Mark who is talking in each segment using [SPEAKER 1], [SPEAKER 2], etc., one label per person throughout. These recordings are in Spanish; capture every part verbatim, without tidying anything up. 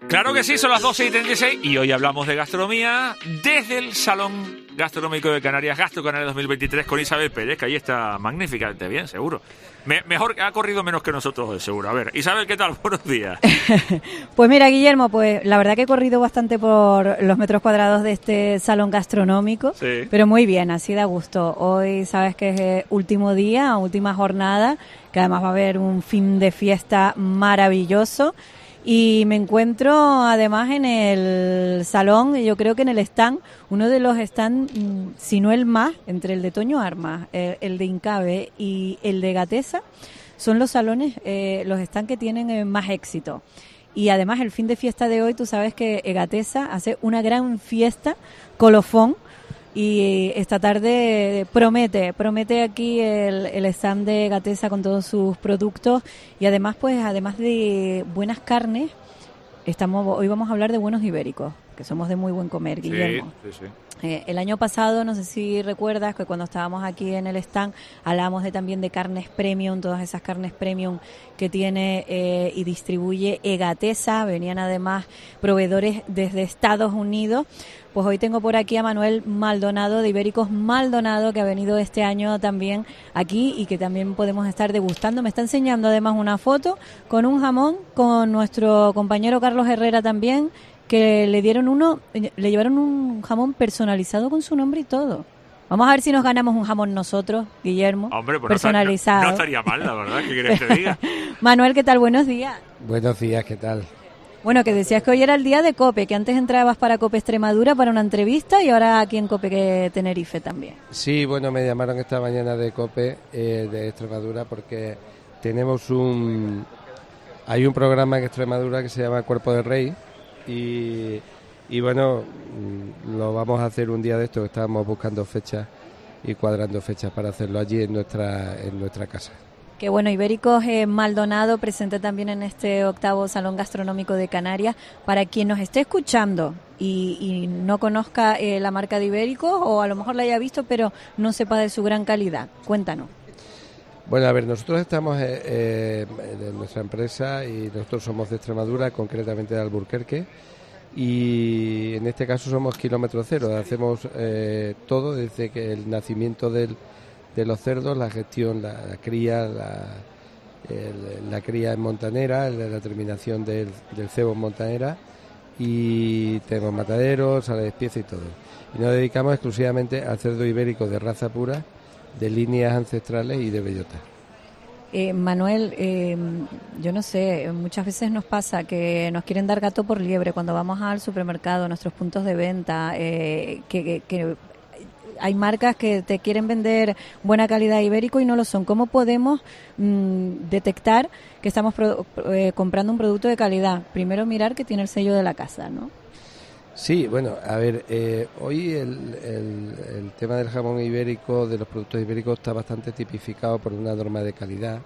[SPEAKER 1] Claro que sí, son las doce y treinta y seis y hoy hablamos de gastronomía desde el Salón Gastronómico de Canarias, Gastro Canarias dos mil veintitrés, con Isabel Pérez, que ahí está magníficamente bien, seguro. Me, mejor, ha corrido menos que nosotros, seguro. A ver, Isabel, ¿qué tal? Buenos días.
[SPEAKER 2] Pues mira, Guillermo, pues la verdad que he corrido bastante por los metros cuadrados de este Salón Gastronómico,
[SPEAKER 1] Sí.
[SPEAKER 2] Pero muy bien, así da gusto. Hoy sabes que es eh, último día, última jornada, que además va a haber un fin de fiesta maravilloso. Y me encuentro además en el salón, yo creo que en el stand, uno de los stands, si no el más, entre el de Toño Armas, el, el de Incabe y el de Gatesa, son los salones, eh, los stands que tienen eh, más éxito. Y además el fin de fiesta de hoy, tú sabes que Gatesa hace una gran fiesta, colofón, y esta tarde promete, promete aquí el, el stand de Gatesa con todos sus productos y además pues además de buenas carnes, estamos hoy vamos a hablar de buenos ibéricos, que somos de muy buen comer, Guillermo.
[SPEAKER 1] Sí, sí, sí.
[SPEAKER 2] Eh, el año pasado, no sé si recuerdas que cuando estábamos aquí en el stand hablábamos de, también de carnes premium, todas esas carnes premium que tiene eh, y distribuye Egatesa, venían además proveedores desde Estados Unidos. Pues hoy tengo por aquí a Manuel Maldonado, de Ibéricos Maldonado, que ha venido este año también aquí y que también podemos estar degustando. Me está enseñando además una foto con un jamón, con nuestro compañero Carlos Herrera también, que le dieron uno, le llevaron un jamón personalizado con su nombre y todo. Vamos a ver si nos ganamos un jamón nosotros, Guillermo,
[SPEAKER 1] Hombre, pues
[SPEAKER 2] personalizado.
[SPEAKER 1] No, no estaría mal, la verdad, ¿qué quieres que te diga?
[SPEAKER 2] Manuel, ¿qué tal? Buenos días.
[SPEAKER 3] Buenos días, ¿qué tal?
[SPEAKER 2] Bueno, que decías que hoy era el día de COPE, que antes entrabas para COPE Extremadura para una entrevista y ahora aquí en COPE que Tenerife también.
[SPEAKER 3] Sí, bueno, me llamaron esta mañana de COPE, eh, de Extremadura, porque tenemos un... Hay un programa en Extremadura que se llama Cuerpo de Rey y, y bueno, lo vamos a hacer un día de esto, que estábamos buscando fechas y cuadrando fechas para hacerlo allí en nuestra, en nuestra casa.
[SPEAKER 2] Que bueno, Ibéricos eh, Maldonado presente también en este octavo Salón Gastronómico de Canarias. Para quien nos esté escuchando y, y no conozca eh, la marca de Ibéricos, o a lo mejor la haya visto pero no sepa de su gran calidad, cuéntanos.
[SPEAKER 3] Bueno, a ver, nosotros estamos eh, eh, en nuestra empresa y nosotros somos de Extremadura, concretamente de Alburquerque, y en este caso somos kilómetro cero, hacemos eh, todo desde que el nacimiento del de los cerdos, la gestión, la, la cría, la, el, la cría en montanera, la, la terminación del, del cebo en montanera, y tenemos mataderos, sala de despiece y todo. Y nos dedicamos exclusivamente al cerdo ibérico de raza pura, de líneas ancestrales y de bellota.
[SPEAKER 2] Eh, Manuel, eh, yo no sé, muchas veces nos pasa que nos quieren dar gato por liebre cuando vamos al supermercado, a nuestros puntos de venta, eh, que... que, que hay marcas que te quieren vender buena calidad ibérico y no lo son. ¿Cómo podemos mmm, detectar que estamos pro, eh, comprando un producto de calidad? Primero mirar que tiene el sello de la casa, ¿no?
[SPEAKER 3] Sí, bueno, a ver, eh, hoy el, el, el tema del jamón ibérico, de los productos ibéricos, está bastante tipificado por una norma de calidad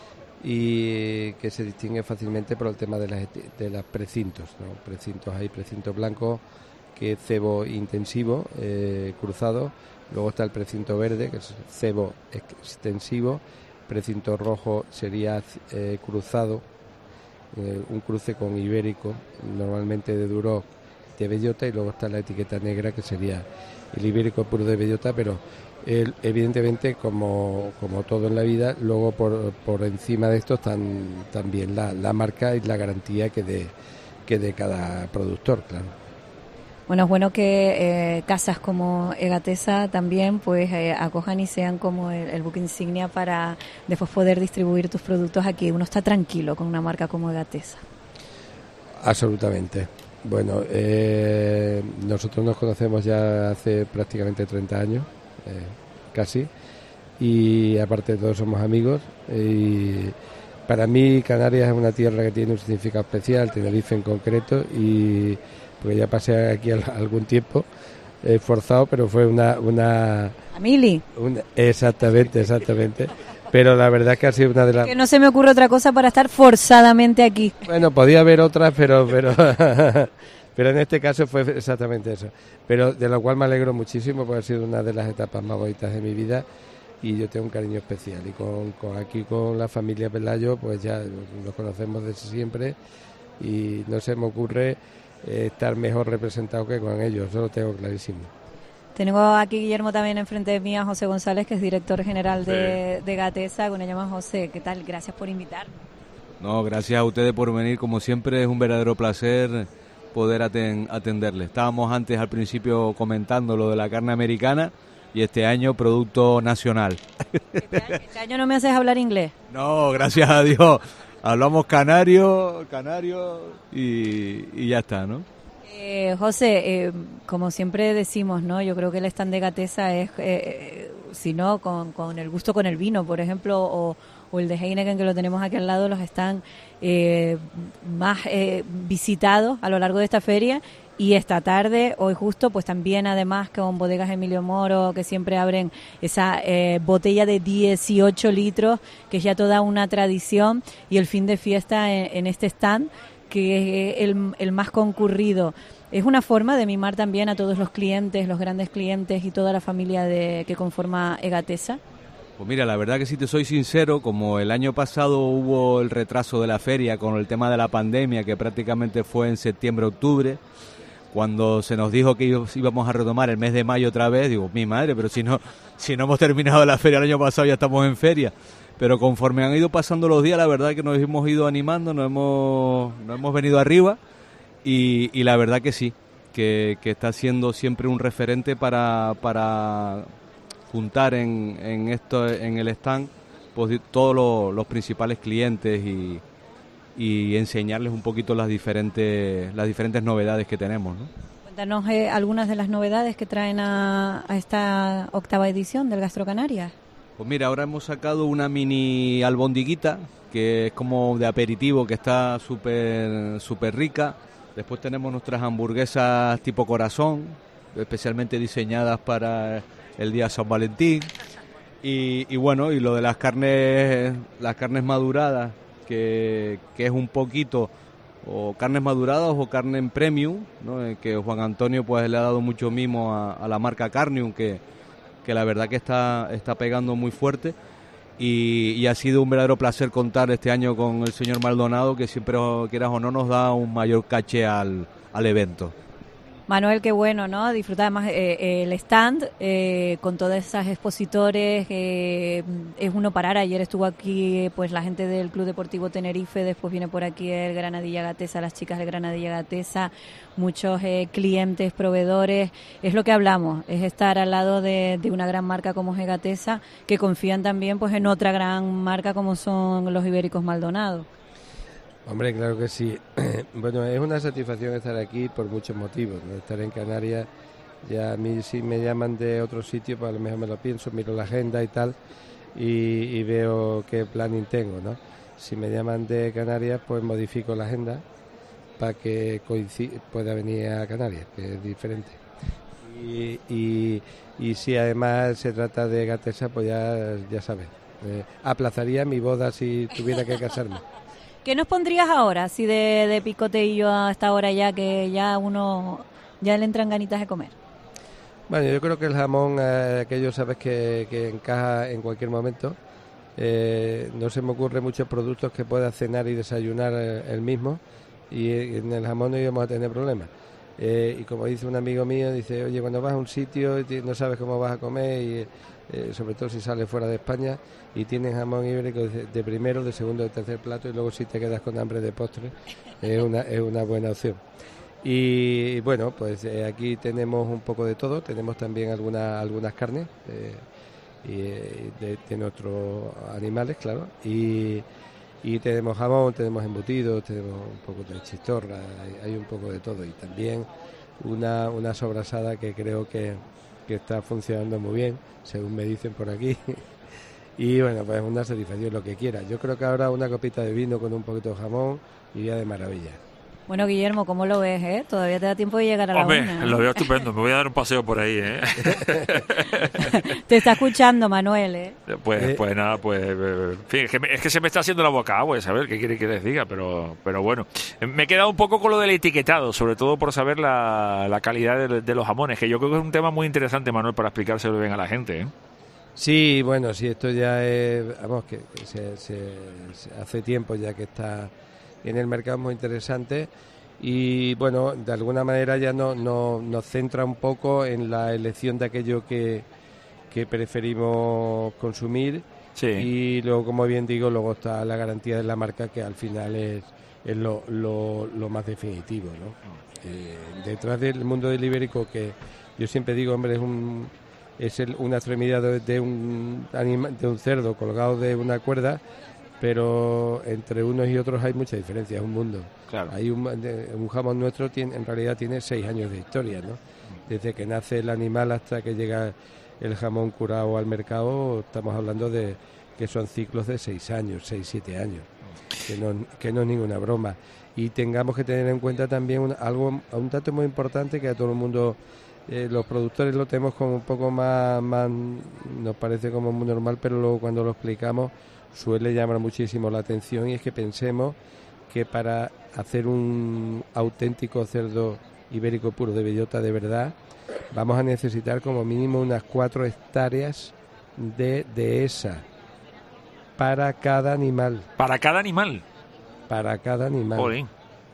[SPEAKER 3] y que se distingue fácilmente por el tema de las, de las precintos, ¿no? Precintos, hay precintos blancos, que es cebo intensivo, eh, cruzado. Luego está el precinto verde, que es cebo extensivo. Precinto rojo sería eh, cruzado, eh, un cruce con ibérico, normalmente de Duroc, de bellota. Y luego está la etiqueta negra, que sería el ibérico puro de bellota, pero el, evidentemente, como, como todo en la vida, luego por, por encima de esto están también la, la marca y la garantía que de, que de cada productor, claro.
[SPEAKER 2] Bueno, es bueno que eh, casas como Egatesa también pues eh, acojan y sean como el, el buque insignia para después poder distribuir tus productos aquí. Uno está tranquilo con una marca como Egatesa.
[SPEAKER 3] Absolutamente. Bueno, eh, nosotros nos conocemos ya hace prácticamente treinta años, eh, casi, y aparte de todo somos amigos. Y para mí Canarias es una tierra que tiene un significado especial, Tenerife en concreto, y porque ya pasé aquí algún tiempo eh, forzado, pero fue una... una
[SPEAKER 2] ¿A Mili?
[SPEAKER 3] Una, exactamente, exactamente. Pero la verdad es que ha sido una de las...
[SPEAKER 2] Que no se me ocurre otra cosa para estar forzadamente aquí.
[SPEAKER 3] Bueno, podía haber otras, pero pero pero en este caso fue exactamente eso. Pero de lo cual me alegro muchísimo, porque ha sido una de las etapas más bonitas de mi vida y yo tengo un cariño especial. Y con, con aquí con la familia Pelayo, pues ya nos conocemos desde siempre y no se me ocurre eh, estar mejor representado que con ellos, eso lo tengo clarísimo.
[SPEAKER 2] Tengo aquí, Guillermo, también enfrente de mí a José González, que es director general de, sí. de Gatesa. Con ella más José, ¿qué tal? Gracias por invitarnos.
[SPEAKER 4] No, gracias a ustedes por venir, como siempre es un verdadero placer poder aten- atenderles. Estábamos antes al principio comentando lo de la carne americana y este año producto nacional.
[SPEAKER 2] Este año, este año no me haces hablar inglés.
[SPEAKER 4] No, gracias a Dios. Hablamos canario, canario y, y ya está, ¿no?
[SPEAKER 2] Eh, José, eh, como siempre decimos, ¿no? Yo creo que el stand de Gatesa es, eh, si no, con, con el gusto con el vino, por ejemplo, o, o el de Heineken, que lo tenemos aquí al lado, los están eh, más eh, visitados a lo largo de esta feria. Y esta tarde, hoy justo, pues también además con Bodegas Emilio Moro, que siempre abren esa eh, botella de dieciocho litros, que es ya toda una tradición, y el fin de fiesta en, en este stand, que es el, el más concurrido. Es una forma de mimar también a todos los clientes, los grandes clientes y toda la familia de que conforma Gatesa.
[SPEAKER 4] Pues mira, la verdad que si te soy sincero, como el año pasado hubo el retraso de la feria con el tema de la pandemia, que prácticamente fue en septiembre-octubre, cuando se nos dijo que íbamos a retomar el mes de mayo otra vez, digo, mi madre, pero si no si no hemos terminado la feria el año pasado, ya estamos en feria. Pero conforme han ido pasando los días, la verdad que nos hemos ido animando, nos hemos, nos hemos venido arriba y, y la verdad que sí, que, que está siendo siempre un referente para, para juntar en, en, esto, en el stand pues, todos los, los principales clientes y y enseñarles un poquito las diferentes las diferentes novedades que tenemos, ¿no?
[SPEAKER 2] Cuéntanos eh, algunas de las novedades que traen a, a esta octava edición del Gastro Canarias.
[SPEAKER 4] Pues mira, ahora hemos sacado una mini albondiguita que es como de aperitivo, que está súper súper rica. Después tenemos nuestras hamburguesas tipo corazón, especialmente diseñadas para el día San Valentín. Y, y bueno, y lo de las carnes las carnes maduradas, Que, que es un poquito o carnes maduradas o carne en premium, ¿no? Que Juan Antonio pues le ha dado mucho mimo a, a la marca Carnium, que, que la verdad que está, está pegando muy fuerte y, y ha sido un verdadero placer contar este año con el señor Maldonado, que siempre, quieras o no, nos da un mayor caché al, al evento.
[SPEAKER 2] Manuel, qué bueno, ¿no? Disfrutar además eh, el stand eh, con todas esas expositores. Eh, es uno parar. Ayer estuvo aquí pues la gente del Club Deportivo Tenerife, después viene por aquí el Granadilla Gatesa, las chicas del Granadilla Gatesa, muchos eh, clientes, proveedores. Es lo que hablamos, es estar al lado de, de una gran marca como es Gatesa, que confían también pues en otra gran marca como son los Ibéricos Maldonado.
[SPEAKER 3] Hombre, claro que sí. Bueno, es una satisfacción estar aquí por muchos motivos, ¿no? Estar en Canarias, ya a mí si me llaman de otro sitio, pues a lo mejor me lo pienso, miro la agenda y tal, y, y veo qué planning tengo, ¿no? Si me llaman de Canarias, pues modifico la agenda para que coincida, pueda venir a Canarias, que es diferente. Y, y, y si además se trata de Gatesa, pues ya, ya sabes, eh, aplazaría mi boda si tuviera que casarme.
[SPEAKER 2] ¿Qué nos pondrías ahora, así de, de picoteillo a esta hora ya, que ya uno ya le entran ganitas de comer?
[SPEAKER 3] Bueno, yo creo que el jamón, eh, aquello sabes que, que encaja en cualquier momento. Eh, no se me ocurre muchos productos que pueda cenar y desayunar el, el mismo, y en el jamón no íbamos a tener problemas. Eh, y como dice un amigo mío, dice, oye, cuando vas a un sitio y no sabes cómo vas a comer, y eh, sobre todo si sales fuera de España y tienes jamón ibérico de, de primero, de segundo, de tercer plato, y luego si te quedas con hambre de postre, es una, es una buena opción. Y bueno, pues eh, aquí tenemos un poco de todo, tenemos también algunas algunas carnes eh, y, de, de nuestros animales, claro, y, y tenemos jamón, tenemos embutidos, tenemos un poco de chistorra, hay, hay un poco de todo, y también una, una sobrasada que creo que, que está funcionando muy bien, según me dicen por aquí. Y bueno, pues una satisfacción, lo que quiera. Yo creo que ahora una copita de vino con un poquito de jamón iría de maravilla.
[SPEAKER 2] Bueno, Guillermo, ¿cómo lo ves, eh? Todavía te da tiempo de llegar a la
[SPEAKER 1] Hombre,
[SPEAKER 2] una, ¿eh?
[SPEAKER 1] Lo veo estupendo. Me voy a dar un paseo por ahí, ¿eh?
[SPEAKER 2] Te está escuchando, Manuel, ¿eh?
[SPEAKER 1] Pues,
[SPEAKER 3] Eh.
[SPEAKER 1] pues nada, pues... eh, en fin, es que, me- es que se me está haciendo la boca agua, ¿sabes? ¿Qué quiere que les diga? Pero, pero bueno. Me he quedado un poco con lo del etiquetado, sobre todo por saber la, la calidad de, de los jamones, que yo creo que es un tema muy interesante, Manuel, para explicárselo bien a la gente, ¿eh?
[SPEAKER 3] Sí, bueno, sí, esto ya es, vamos, que se, se- se- hace tiempo ya que está en el mercado muy interesantes. Y bueno, de alguna manera ya no, no, nos centra un poco en la elección de aquello que, que preferimos consumir.
[SPEAKER 1] Sí.
[SPEAKER 3] Y luego, como bien digo, luego está la garantía de la marca, que al final es, es lo, lo, lo más definitivo, ¿no? Eh, detrás del mundo del ibérico, que yo siempre digo, hombre, es un es el, una extremidad de, de un anima, de un cerdo colgado de una cuerda, pero entre unos y otros hay mucha diferencia, es un mundo.
[SPEAKER 1] Claro.
[SPEAKER 3] Hay un, un jamón nuestro tiene, en realidad tiene seis años de historia, ¿no? Desde que nace el animal hasta que llega el jamón curado al mercado, estamos hablando de que son ciclos de seis años, seis, siete años, que no, que no es ninguna broma. Y tengamos que tener en cuenta también un, algo, un dato muy importante que a todo el mundo, eh, los productores lo tenemos como un poco más, más, nos parece como muy normal, pero luego cuando lo explicamos suele llamar muchísimo la atención, y es que pensemos que para hacer un auténtico cerdo ibérico puro de bellota de verdad, vamos a necesitar como mínimo unas cuatro hectáreas de dehesa para cada animal.
[SPEAKER 1] Para cada animal.
[SPEAKER 3] Para cada animal.
[SPEAKER 1] Jolín.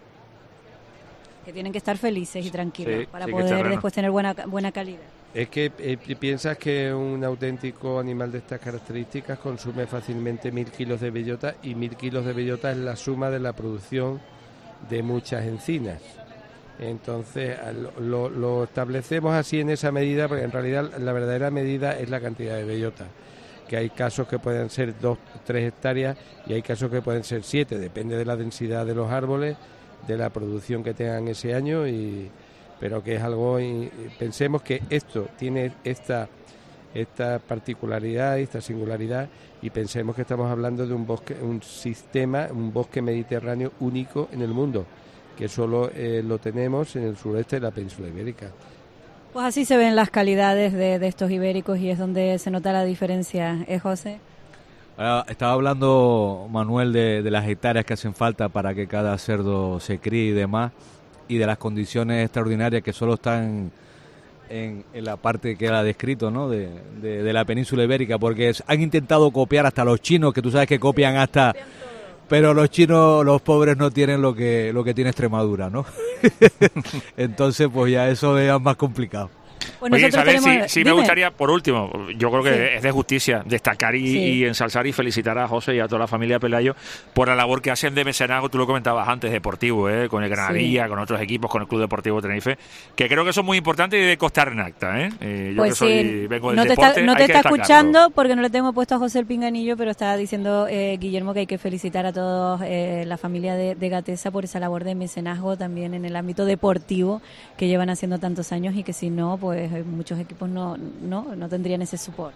[SPEAKER 2] Que tienen que estar felices y tranquilos
[SPEAKER 1] Sí,
[SPEAKER 2] para
[SPEAKER 1] sí, que
[SPEAKER 2] poder
[SPEAKER 1] terreno.
[SPEAKER 2] después tener buena buena calidad.
[SPEAKER 3] Es que eh, piensas que un auténtico animal de estas características consume fácilmente mil kilos de bellota, y mil kilos de bellota es la suma de la producción de muchas encinas. Entonces lo, lo establecemos así en esa medida, porque en realidad la verdadera medida es la cantidad de bellota, que hay casos que pueden ser dos, tres hectáreas, y hay casos que pueden ser siete, depende de la densidad de los árboles, de la producción que tengan ese año, y pero que es algo, y pensemos que esto tiene esta esta particularidad, esta singularidad, y pensemos que estamos hablando de un bosque, un sistema, un bosque mediterráneo único en el mundo, que solo eh, lo tenemos en el sureste de la península ibérica.
[SPEAKER 2] Pues así se ven las calidades de, de estos ibéricos, y es donde se nota la diferencia, ¿eh, José?
[SPEAKER 4] Ahora, estaba hablando, Manuel, de, de las hectáreas que hacen falta para que cada cerdo se críe y demás, y de las condiciones extraordinarias que solo están en, en la parte que era descrito, ¿no? de, de, de la península ibérica, porque es, han intentado copiar hasta los chinos, que tú sabes que copian hasta... Pero los chinos, los pobres, no tienen lo que lo que tiene Extremadura, ¿no? Entonces, pues ya eso es más complicado.
[SPEAKER 2] Pues
[SPEAKER 1] Oye,
[SPEAKER 2] nosotros
[SPEAKER 1] Isabel,
[SPEAKER 2] tenemos-
[SPEAKER 1] sí, sí me
[SPEAKER 2] dime.
[SPEAKER 1] gustaría, por último, yo creo que
[SPEAKER 2] Sí.
[SPEAKER 1] es de justicia destacar y,
[SPEAKER 2] Sí.
[SPEAKER 1] y ensalzar y felicitar a José y a toda la familia Pelayo por la labor que hacen de mecenazgo, tú lo comentabas antes, deportivo, ¿eh? Con el Granadilla,
[SPEAKER 2] Sí.
[SPEAKER 1] con otros equipos, con el Club Deportivo Tenerife, que creo que son muy importantes y de costar en acta, ¿eh? Eh, yo
[SPEAKER 2] Pues
[SPEAKER 1] que soy,
[SPEAKER 2] sí,
[SPEAKER 1] vengo del
[SPEAKER 2] no te
[SPEAKER 1] deporte,
[SPEAKER 2] está, no
[SPEAKER 1] hay
[SPEAKER 2] te
[SPEAKER 1] que
[SPEAKER 2] está
[SPEAKER 1] destacarlo.
[SPEAKER 2] escuchando porque no le tengo puesto a José el pinganillo, pero está diciendo eh, Guillermo que hay que felicitar a todos eh, la familia de, de Gatesa por esa labor de mecenazgo también en el ámbito deportivo que llevan haciendo tantos años, y que si no, pues eh, muchos equipos no, no, no tendrían ese support.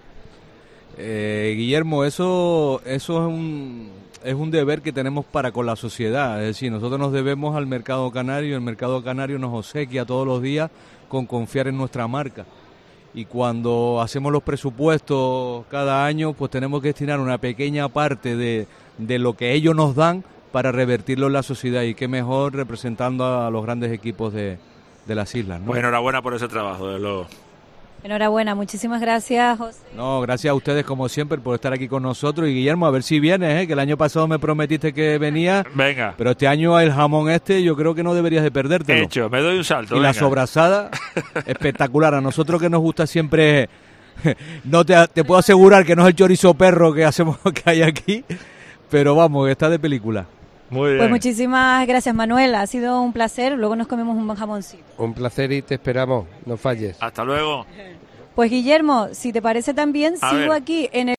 [SPEAKER 4] Eh, Guillermo, eso eso es un es un deber que tenemos para con la sociedad. Es decir, nosotros nos debemos al mercado canario. El mercado canario nos obsequia todos los días con confiar en nuestra marca. Y cuando hacemos los presupuestos cada año, pues tenemos que destinar una pequeña parte de, de lo que ellos nos dan para revertirlo en la sociedad. Y qué mejor representando a los grandes equipos de, de las islas, ¿no?
[SPEAKER 1] Pues enhorabuena por ese trabajo, de lo...
[SPEAKER 2] Enhorabuena, muchísimas gracias, José.
[SPEAKER 4] No, gracias a ustedes como siempre por estar aquí con nosotros. Y Guillermo, a ver si vienes, ¿eh? Que el año pasado me prometiste que venías,
[SPEAKER 1] Venga,
[SPEAKER 4] pero este año el jamón este yo creo que no deberías de perdértelo.
[SPEAKER 1] hecho, me doy un salto.
[SPEAKER 4] Y la
[SPEAKER 1] venga.
[SPEAKER 4] sobrasada, espectacular. A nosotros que nos gusta siempre, no te, te puedo asegurar que no es el chorizo perro que hacemos que hay aquí, pero vamos, está de película.
[SPEAKER 1] Muy bien.
[SPEAKER 2] Pues muchísimas gracias, Manuel, ha sido un placer, luego nos comemos un buen jamoncito.
[SPEAKER 3] Un placer, y te esperamos, no falles.
[SPEAKER 1] Hasta luego.
[SPEAKER 2] Pues Guillermo, si te parece también,
[SPEAKER 1] A
[SPEAKER 2] sigo
[SPEAKER 1] ver.
[SPEAKER 2] aquí en el